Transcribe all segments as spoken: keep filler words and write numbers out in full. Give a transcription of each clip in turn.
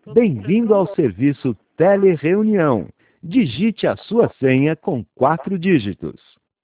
Bem-vindo ao serviço Telereunião. Digite a sua senha com quatro dígitos.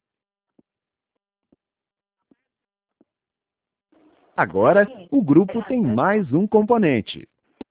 Agora, o grupo tem mais um componente.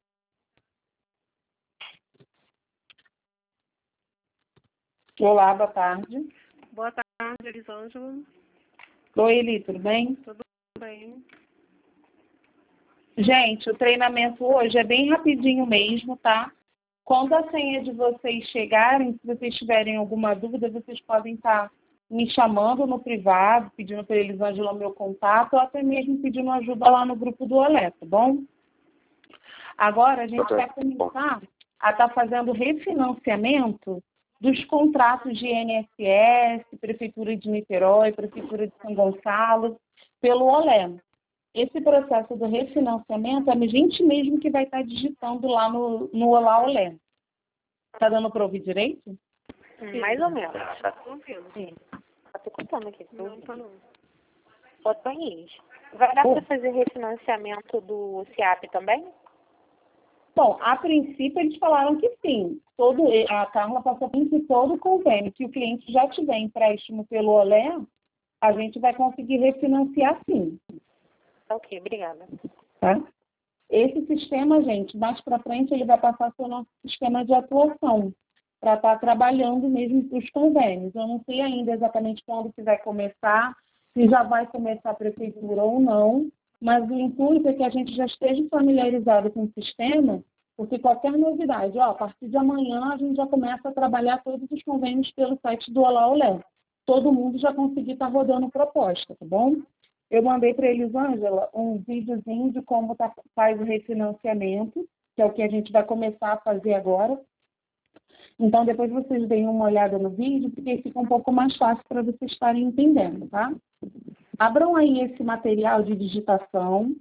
Olá, boa tarde. Boa tarde, Elisângela. Oi, Eli, tudo bem? Tudo bem? Gente, o treinamento hoje é bem rapidinho mesmo, tá? Quando a senha de vocês chegarem, se vocês tiverem alguma dúvida, vocês podem estar me chamando no privado, pedindo para a Elisângela o meu contato, ou até mesmo pedindo ajuda lá no grupo do Olé, tá bom? Agora, a gente vai começar a estar fazendo refinanciamento dos contratos de I N S S, Prefeitura de Niterói, Prefeitura de São Gonçalo, pelo Olé. Esse processo do refinanciamento é a gente mesmo que vai estar digitando lá no, no Olá Olé. Está dando para ouvir direito? Sim. Mais ou menos. Tá. Sim. Tô contando aqui. Não, tá não. Só banheiros. Vai dar para fazer refinanciamento do SIAP também? Bom, a princípio eles falaram que sim. Todo, a Carla passou por que todo o convênio que o cliente já tiver empréstimo pelo Olé, a gente vai conseguir refinanciar sim. Ok, obrigada. Tá? Esse sistema, gente, mais para frente ele vai passar a ser o nosso sistema de atuação, para estar trabalhando mesmo para os convênios. Eu não sei ainda exatamente quando que vai começar, se já vai começar a prefeitura ou não, mas o intuito é que a gente já esteja familiarizado com o sistema, porque qualquer novidade, ó, a partir de amanhã a gente já começa a trabalhar todos os convênios pelo site do Olá Olé. Todo mundo já conseguir estar rodando proposta, tá bom? Eu mandei para a Elisângela um videozinho de como tá, faz o refinanciamento, que é o que a gente vai começar a fazer agora. Então, depois vocês deem uma olhada no vídeo, porque fica um pouco mais fácil para vocês estarem entendendo, tá? Abram aí esse material de digitação.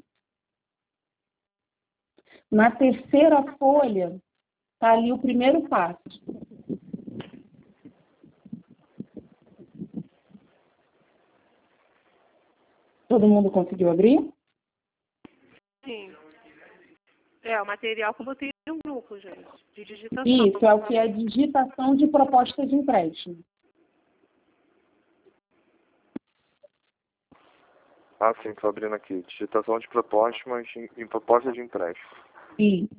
Na terceira folha, está ali o primeiro passo. Todo mundo conseguiu abrir? Sim. É, o material que eu botei no grupo, gente, de digitação. Isso, é o que é digitação de proposta de empréstimo. Ah, sim, estou abrindo aqui. Digitação de propostas, mas em, em proposta de empréstimo. Isso.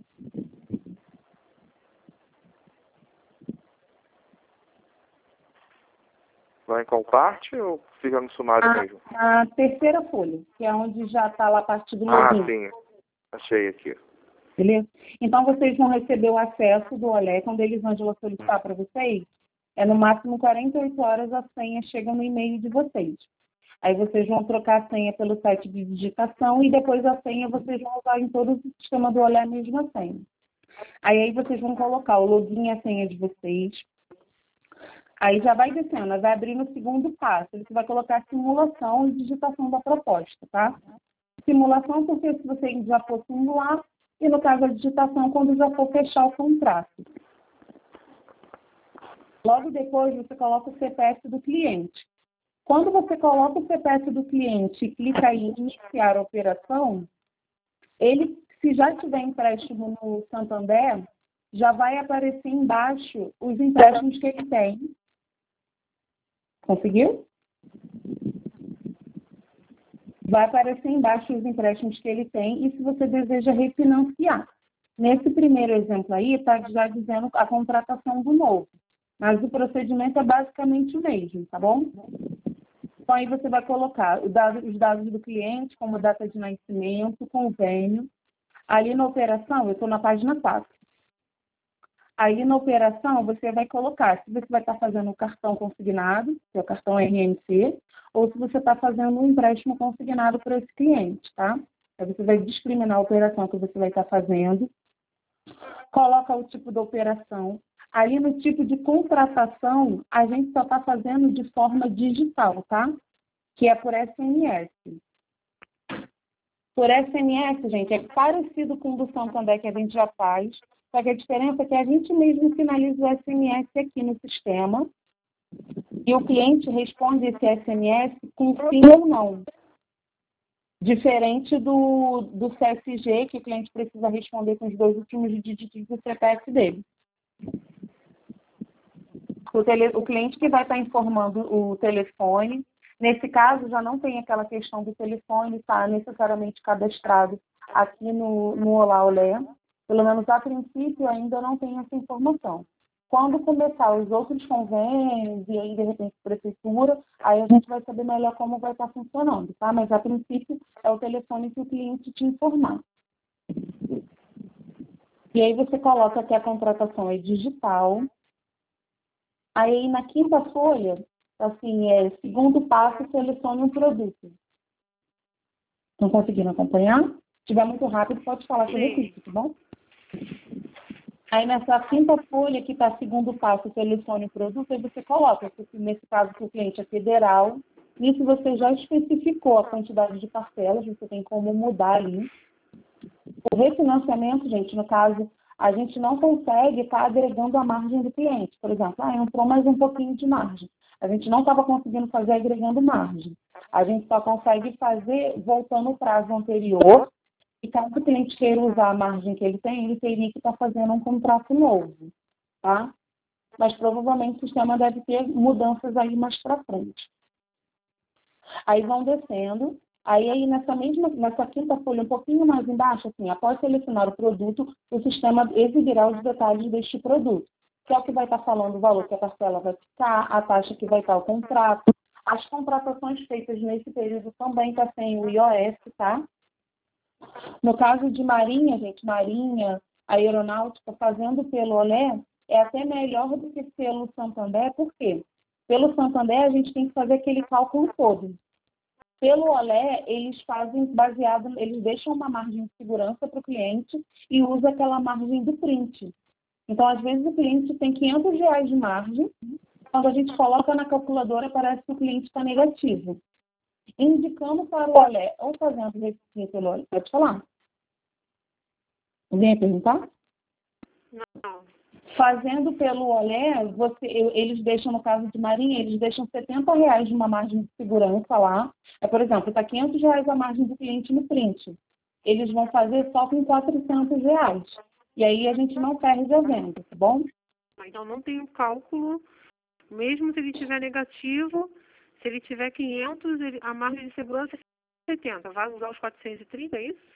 Vai em qual parte ou fica no sumário A, mesmo? a terceira folha, que é onde já está lá a parte do Ah, login. sim. Achei aqui. Beleza? Então, vocês vão receber o acesso do Olé quando a Elisângela solicitar para vocês. É no máximo quarenta e oito horas a senha chega no e-mail de vocês. Aí vocês vão trocar a senha pelo site de digitação e depois a senha vocês vão usar em todo o sistema do Olé a mesma senha. Aí, aí vocês vão colocar o login e a senha de vocês. Aí já vai descendo, vai abrir no segundo passo. Você vai colocar simulação e digitação da proposta, tá? Simulação porque se você já for simular, e no caso a digitação quando já for fechar o contrato. Logo depois você coloca o C P F do cliente. Quando você coloca o C P F do cliente e clica em iniciar a operação, ele, se já tiver empréstimo no Santander, já vai aparecer embaixo os empréstimos que ele tem. Conseguiu? Vai aparecer embaixo os empréstimos que ele tem e se você deseja refinanciar. Nesse primeiro exemplo aí, está já dizendo a contratação do novo. Mas o procedimento é basicamente o mesmo, tá bom? Então, aí você vai colocar os dados, os dados do cliente, como data de nascimento, convênio. Ali na operação, eu estou na página quatro. Aí na operação, você vai colocar se você vai estar fazendo o cartão consignado, que é o cartão R N C, ou se você está fazendo um empréstimo consignado para esse cliente, tá? Aí você vai discriminar a operação que você vai estar fazendo. Coloca o tipo da operação. Ali no tipo de contratação, a gente só está fazendo de forma digital, tá? Que é por S M S. Por S M S, gente, é parecido com o do Santander que a gente já faz, só que a diferença é que a gente mesmo finaliza o S M S aqui no sistema e o cliente responde esse S M S com sim ou não. Diferente do, do C S G, que o cliente precisa responder com os dois últimos dígitos do C P F dele. O, tele, o cliente que vai estar informando o telefone, nesse caso já não tem aquela questão do telefone estar necessariamente cadastrado aqui no, no Olá Olé. Pelo menos a princípio ainda não tem essa informação. Quando começar os outros convênios e aí de repente prefeitura, aí a gente vai saber melhor como vai estar funcionando, tá? Mas a princípio é o telefone que o cliente te informar. E aí você coloca que a contratação é digital. Aí na quinta folha, assim, é segundo passo, selecione um produto. Não conseguiram acompanhar? Se estiver muito rápido, pode falar que eu repito, tá bom? Aí nessa quinta folha, que está segundo passo, selecione o produto, aí você coloca, nesse caso que o cliente é federal, nisso você já especificou a quantidade de parcelas, você tem como mudar ali. O refinanciamento, gente, no caso, a gente não consegue estar agregando a margem do cliente. Por exemplo, ah, entrou mais um pouquinho de margem. A gente não estava conseguindo fazer agregando margem. A gente só consegue fazer voltando o prazo anterior. E caso o cliente queira usar a margem que ele tem, ele teria que estar fazendo um contrato novo, tá? Mas provavelmente o sistema deve ter mudanças aí mais para frente. Aí vão descendo, aí, aí nessa mesma, nessa quinta folha, um pouquinho mais embaixo, assim, após selecionar o produto, o sistema exibirá os detalhes deste produto, que é o que vai estar falando o valor que a parcela vai ficar, a taxa que vai estar o contrato. As contratações feitas nesse período também está sem o I O S, tá? No caso de Marinha, gente, Marinha, Aeronáutica, fazendo pelo Olé, é até melhor do que pelo Santander, por quê? Pelo Santander, a gente tem que fazer aquele cálculo todo. Pelo Olé, eles fazem baseado, eles deixam uma margem de segurança para o cliente e usa aquela margem do print. Então, às vezes, o cliente tem quinhentos reais de margem, quando a gente coloca na calculadora, parece que o cliente está negativo. Indicando para o Olé ou fazendo refinanciamento pelo Olé. Pode falar? Alguém ia perguntar? Não. Fazendo pelo Olé, você, eles deixam, no caso de Marinha, eles deixam setenta reais de uma margem de segurança lá. É, por exemplo, está quinhentos reais a margem do cliente no print. Eles vão fazer só com quatrocentos reais. E aí a gente não perde a venda, tá bom? Então não tem um cálculo, mesmo se ele tiver negativo. Se ele tiver quinhentos, ele, a margem de segurança é setenta. Vai usar os quatrocentos e trinta, é isso?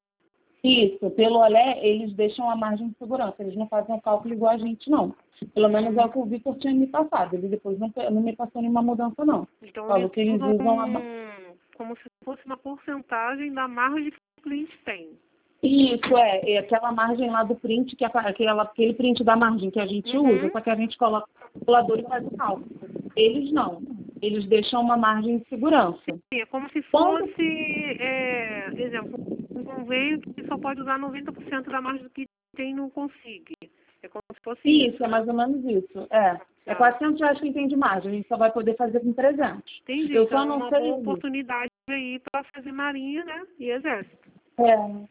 Isso. Pelo Olé, eles deixam a margem de segurança. Eles não fazem o cálculo igual a gente, não. Pelo menos é o que o Vitor tinha me passado. Ele depois não, não me passou nenhuma mudança, não. Então, Falou eles que eles usam usam a... como se fosse uma porcentagem da margem que o cliente tem. Isso, é. É aquela margem lá do print, que é aquela, aquele print da margem que a gente Uhum. usa, só que a gente coloca o calculador e faz o cálculo. Eles não. Eles deixam uma margem de segurança. Sim, é como se fosse, é, exemplo, um convênio que só pode usar noventa por cento da margem que tem no Consig. É como se fosse isso. Isso, é mais ou menos isso. É. É quatrocentos reais que tem de margem. A gente só vai poder fazer com trezentos. Entendi. Eu Então só é não uma sei... boa oportunidade aí para fazer marinha, né? E exército. É.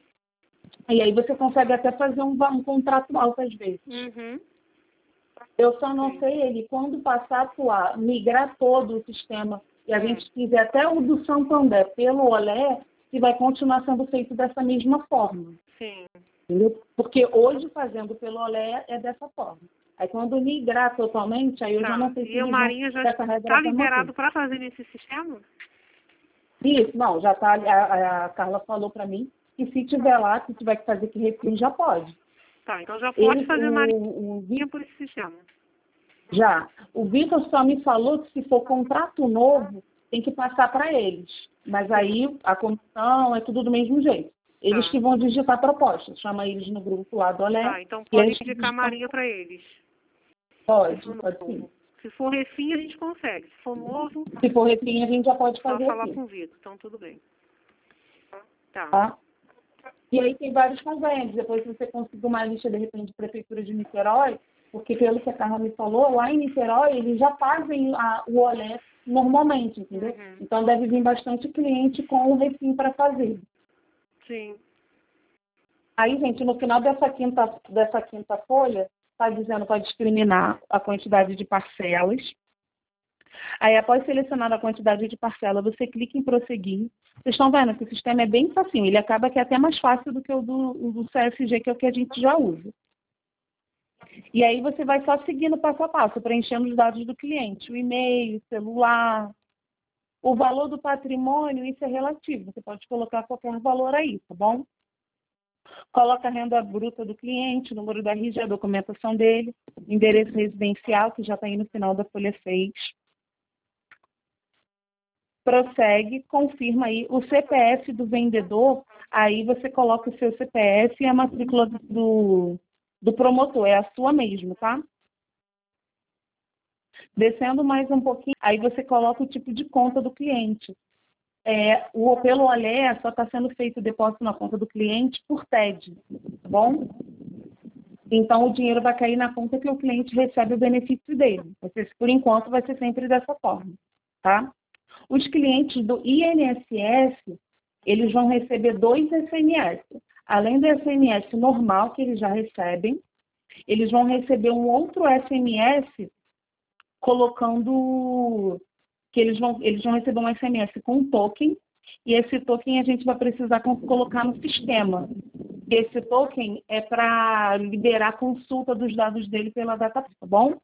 E aí você consegue até fazer um, um contrato alto às vezes. Uhum. Eu só não Sim. sei ele, quando passar a atuar, migrar todo o sistema, e a Hum. gente quiser até o do Santander pelo Olé, que vai continuar sendo feito dessa mesma forma. Sim. Entendeu? Porque hoje, fazendo pelo Olé, é dessa forma. Aí quando migrar totalmente, aí eu Tá. já não sei se E o eles Marinha vão- já essa regra está vai liberado manter. para fazer nesse sistema? Isso, não, já tá, a, a Carla falou para mim que se tiver lá, se tiver que fazer que refil, já pode. Tá, então já pode Ele, fazer o, marinha o, Vi- por esse sistema. já. O Vitor só me falou que se for contrato novo, tem que passar para eles. Mas aí a comissão é tudo do mesmo jeito. Eles Tá. que vão digitar a proposta. Chama eles no grupo lá do Olé. Tá, então e pode eles que indicar digitam- marinha para eles. Pode, Isso pode novo. sim. Se for refim, a gente consegue. Se for novo, Se for refim, a gente já pode só fazer falar aqui. com o Vitor. Então tudo bem. Tá. Tá? E aí tem vários convênios. Depois, se você conseguir uma lista, de repente, de prefeitura de Niterói, porque pelo que a Carla me falou, lá em Niterói, eles já fazem a, o Olé normalmente, entendeu? Uhum. Então, deve vir bastante cliente com o refim para fazer. Sim. Aí, gente, no final dessa quinta, dessa quinta folha, está dizendo para discriminar a quantidade de parcelas. Aí, após selecionar a quantidade de parcela, você clica em prosseguir. Vocês estão vendo que o sistema é bem facinho, ele acaba que é até mais fácil do que o do, o do C F G, que é o que a gente já usa. E aí você vai só seguindo passo a passo, preenchendo os dados do cliente, o e-mail, celular, o valor do patrimônio, isso é relativo, você pode colocar qualquer valor aí, tá bom? Coloca a renda bruta do cliente, o número da R G, a documentação dele, endereço residencial, que já está aí no final da folha seis. Prossegue, confirma aí o C P F do vendedor, aí você coloca o seu C P F e a matrícula do, do promotor, é a sua mesmo, tá? Descendo mais um pouquinho, aí você coloca o tipo de conta do cliente. É, o pelo Olé só está sendo feito o depósito na conta do cliente por T E D, tá bom? Então, o dinheiro vai cair na conta que o cliente recebe o benefício dele. Vai ser, por enquanto, vai ser sempre dessa forma, tá? Os clientes do I N S S, eles vão receber dois S M S. Além do S M S normal que eles já recebem, eles vão receber um outro S M S colocando que eles vão, eles vão receber um S M S com um token, e esse token a gente vai precisar colocar no sistema. Esse token é para liberar a consulta dos dados dele pela database, tá bom?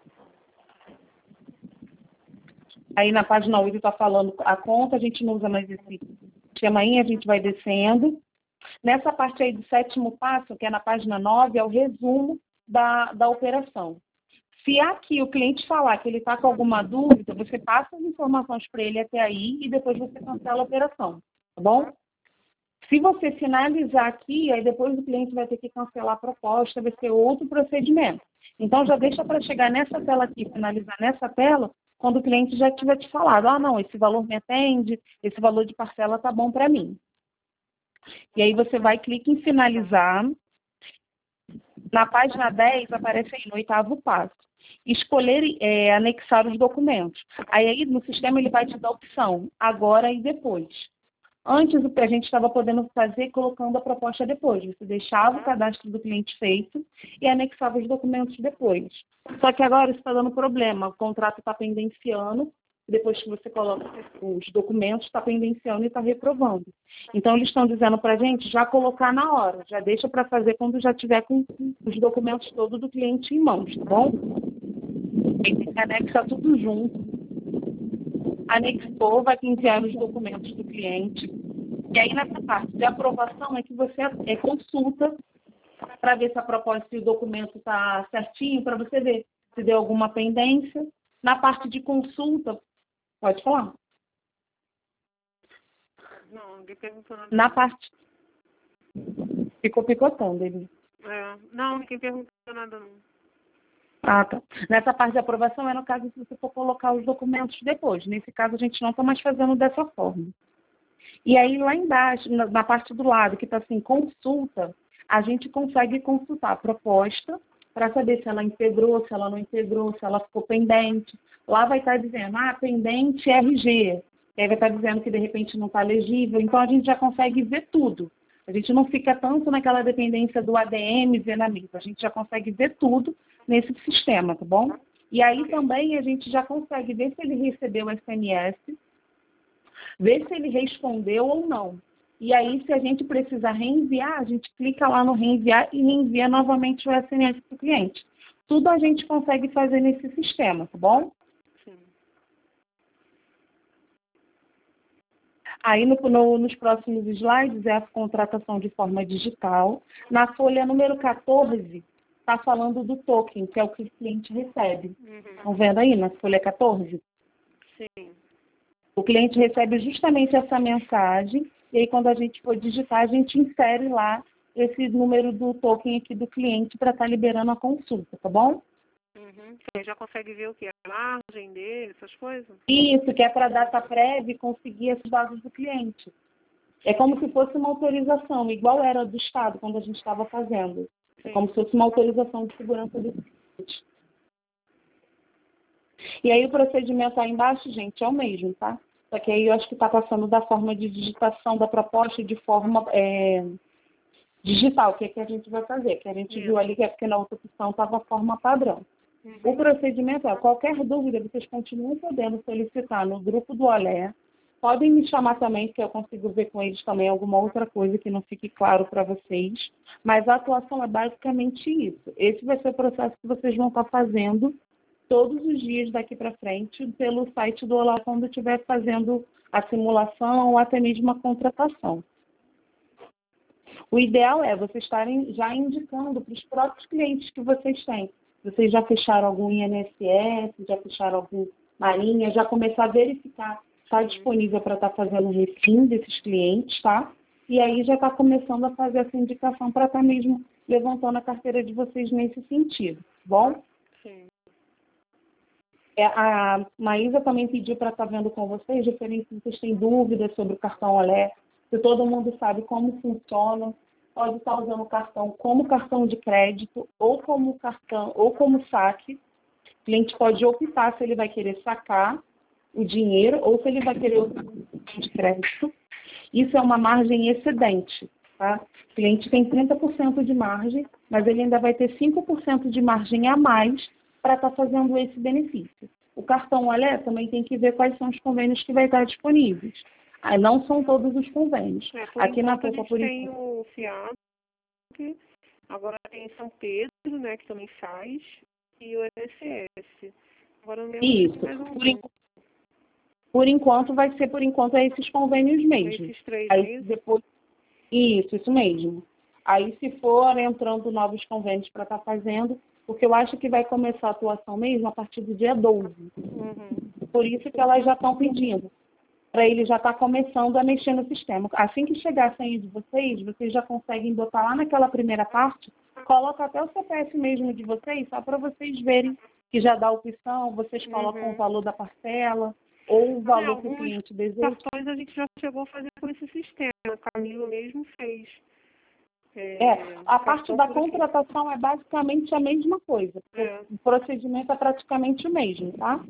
Aí na página oito está falando a conta, a gente não usa mais esse esquema aí, a gente vai descendo. Nessa parte aí do sétimo passo, que é na página nove, é o resumo da, da operação. Se aqui o cliente falar que ele está com alguma dúvida, você passa as informações para ele até aí e depois você cancela a operação, tá bom? Se você finalizar aqui, aí depois o cliente vai ter que cancelar a proposta, vai ser outro procedimento. Então já deixa para chegar nessa tela aqui, finalizar nessa tela, quando o cliente já tiver te falado, ah, não, esse valor me atende, esse valor de parcela está bom para mim. E aí você vai, clica em finalizar. Na página dez, aparece aí no oitavo passo. Escolher é, anexar os documentos. Aí, aí no sistema ele vai te dar a opção, agora e depois. Antes, o que a gente estava podendo fazer colocando a proposta depois. Você deixava o cadastro do cliente feito e anexava os documentos depois. Só que agora isso está dando problema. O contrato está pendenciando, depois que você coloca os documentos, está pendenciando e está reprovando. Então, eles estão dizendo para a gente já colocar na hora. Já deixa para fazer quando já tiver com os documentos todos do cliente em mãos, tá bom? Aí tem que anexar tudo junto. Anexou, vai enviar os documentos do cliente. E aí, nessa parte de aprovação, é que você é, consulta para ver se a proposta e o documento está certinho, para você ver se deu alguma pendência. Na parte de consulta, pode falar. Não, ninguém perguntou nada. Na parte... Ficou picotando ele. É, não, ninguém perguntou nada, não. Ah, tá. Nessa parte de aprovação é no caso se você for colocar os documentos depois. Nesse caso, a gente não está mais fazendo dessa forma. E aí, lá embaixo, na, na parte do lado, que está assim, consulta, a gente consegue consultar a proposta para saber se ela integrou, se ela não integrou, se ela ficou pendente. Lá vai estar dizendo, ah, pendente R G. E aí vai estar dizendo que, de repente, não está legível. Então, a gente já consegue ver tudo. A gente não fica tanto naquela dependência do A D M, ver na mesa. A gente já consegue ver tudo nesse sistema, tá bom? E aí também a gente já consegue ver se ele recebeu o S M S, ver se ele respondeu ou não. E aí, se a gente precisar reenviar, a gente clica lá no reenviar e reenvia novamente o S M S para o cliente. Tudo a gente consegue fazer nesse sistema, tá bom? Sim. Aí, no, no, nos próximos slides, é a contratação de forma digital. Na folha número quatorze, está falando do token, que é o que o cliente recebe. Uhum. Estão vendo aí na folha quatorze? Sim. O cliente recebe justamente essa mensagem, e aí quando a gente for digitar, a gente insere lá esse número do token aqui do cliente para estar tá liberando a consulta, tá bom? Uhum. Você já consegue ver o que? A margem dele, essas coisas? Isso, que é para a data prévia e conseguir esses dados do cliente. É como se fosse uma autorização, igual era do Estado, quando a gente estava fazendo. É como se fosse uma autorização de segurança do cliente. E aí o procedimento aí embaixo, gente, é o mesmo, tá? Só que aí eu acho que está passando da forma de digitação da proposta de forma é, digital, que é que a gente vai fazer, que a gente Isso. viu ali que é porque na outra opção estava a forma padrão. Uhum. O procedimento é, qualquer dúvida, vocês continuam podendo solicitar no grupo do Olé, Podem me chamar também, que eu consigo ver com eles também alguma outra coisa que não fique claro para vocês. Mas a atuação é basicamente isso. Esse vai ser o processo que vocês vão estar fazendo todos os dias daqui para frente pelo site do Olá quando estiver fazendo a simulação ou até mesmo a contratação. O ideal é vocês estarem já indicando para os próprios clientes que vocês têm. Vocês já fecharam algum I N S S, já fecharam algum Marinha, já começar a verificar se está disponível para estar fazendo o refim desses clientes, tá? E aí já está começando a fazer essa indicação para estar mesmo levantando a carteira de vocês nesse sentido, bom? Sim. É, a Maísa também pediu para estar vendo com vocês, referente se vocês têm dúvidas sobre o cartão Olé, se todo mundo sabe como funciona, pode estar usando o cartão como cartão de crédito ou como cartão ou como saque. O cliente pode optar se ele vai querer sacar o dinheiro ou se ele vai querer o cartão de crédito. Isso é uma margem excedente, tá? O cliente tem trinta por cento de margem, mas ele ainda vai ter cinco por cento de margem a mais para estar fazendo esse benefício. O cartão Olé também tem que ver quais são os convênios que vai estar disponíveis. Ah, não são todos os convênios. É, por Aqui na enquanto, a Copa, gente por tem enquanto. o FIAP, agora tem São Pedro, né, que também faz, e o I N S S. Agora não lembro Isso. mais um Por, enquanto, por enquanto, vai ser, por enquanto, é esses convênios mesmo. Esses três, Aí, é isso? depois, isso, isso mesmo. Aí, se for entrando novos convênios para estar fazendo, porque eu acho que vai começar a atuação mesmo a partir do dia doze. Uhum. Por isso que elas já estão pedindo, para ele já estar começando a mexer no sistema. Assim que chegar a senha de vocês, vocês já conseguem botar lá naquela primeira parte, coloca até o C P F mesmo de vocês, só para vocês verem que já dá opção, vocês colocam Uhum. o valor da parcela, ou o valor É, que o alguns cliente deseja. cartões a gente já chegou a fazer com esse sistema. O Camilo mesmo fez. É, É, a parte cartão da por aqui. contratação é basicamente a mesma coisa. É. O procedimento é praticamente o mesmo, tá?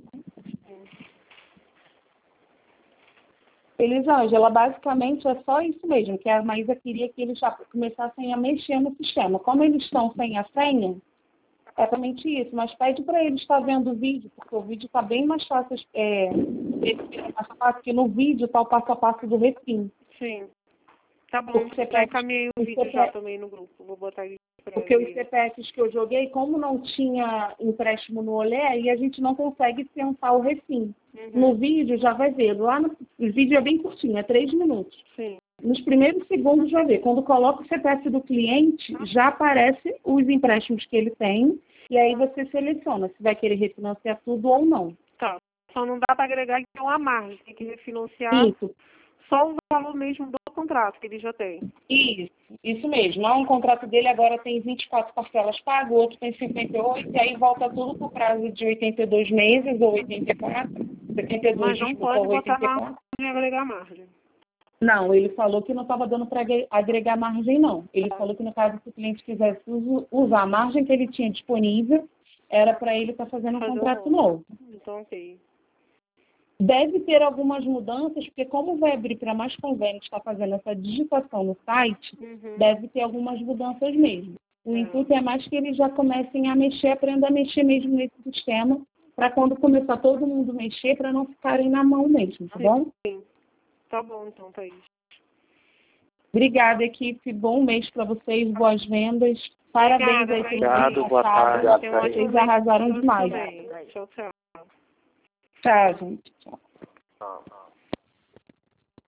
Elisângela, basicamente é só isso mesmo, que a Maísa queria que eles já começassem a mexer no sistema. Como eles estão sem a senha, é somente isso, mas pede para eles estar vendo o vídeo, porque o vídeo está bem mais fácil, é, mais fácil que no vídeo está o passo a passo do refim. Sim. Tá bom, Porque já encaminhei o o vídeo C P F já também no grupo. Vou botar ele pra Porque os ele. C P Fs que eu joguei, como não tinha empréstimo no Olé, aí a gente não consegue sentar o refim. Uhum. No vídeo já vai ver. Lá no o vídeo é bem curtinho, é três minutos. Sim. Nos primeiros segundos já vê. Quando coloca o C P F do cliente, já aparece os empréstimos que ele tem, e aí você seleciona se vai querer refinanciar tudo ou não. Tá. Só não dá para agregar então a margem. Tem que refinanciar Isso. só o valor mesmo do contrato que ele já tem. Isso, isso mesmo. Lá um contrato dele agora tem vinte e quatro parcelas pagas, o outro tem cinquenta e oito, e aí volta tudo para o prazo de oitenta e dois meses ou oitenta e quatro. setenta e dois, Mas não desculpa, pode ou botar oitenta e quatro. margem e agregar margem. Não, ele falou que não estava dando para agregar margem, não. Ele falou que no caso, se o cliente quisesse usar a margem que ele tinha disponível, era para ele estar tá fazendo um Fazer contrato um novo. Então, ok. Deve ter algumas mudanças, porque como vai abrir para mais convênios estar fazendo essa digitação no site, Uhum. deve ter algumas mudanças mesmo. O É. intuito é mais que eles já comecem a mexer, aprendam a mexer mesmo nesse sistema, para quando começar todo mundo mexer, para não ficarem na mão mesmo, tá bom? Sim. Tá bom, então, Thaís. Obrigada, equipe. Bom mês para vocês, boas vendas. Parabéns Obrigada, aí pelo Obrigado, mês boa passado. tarde. Tenha um ótimo Vocês mês arrasaram pra todos demais. também. Tchau, tchau. Tchau, gente. Tchau. Não, não.